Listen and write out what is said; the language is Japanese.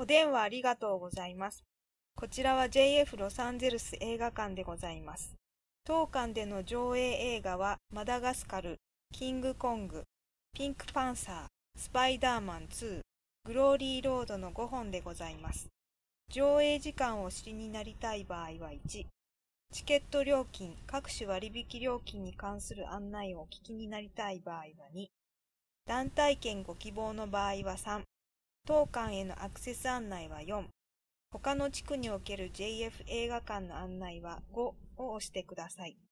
お電話ありがとうございます。こちらは JF ロサンゼルス映画館でございます。当館での上映映画はマダガスカル、キングコング、ピンクパンサー、スパイダーマン2、グローリーロードの5本でございます。上映時間をお知りになりたい場合は1、チケット料金、各種割引料金に関する案内をお聞きになりたい場合は2、団体券ご希望の場合は3、当館へのアクセス案内は4、他の地区における JF 映画館の案内は5を押してください。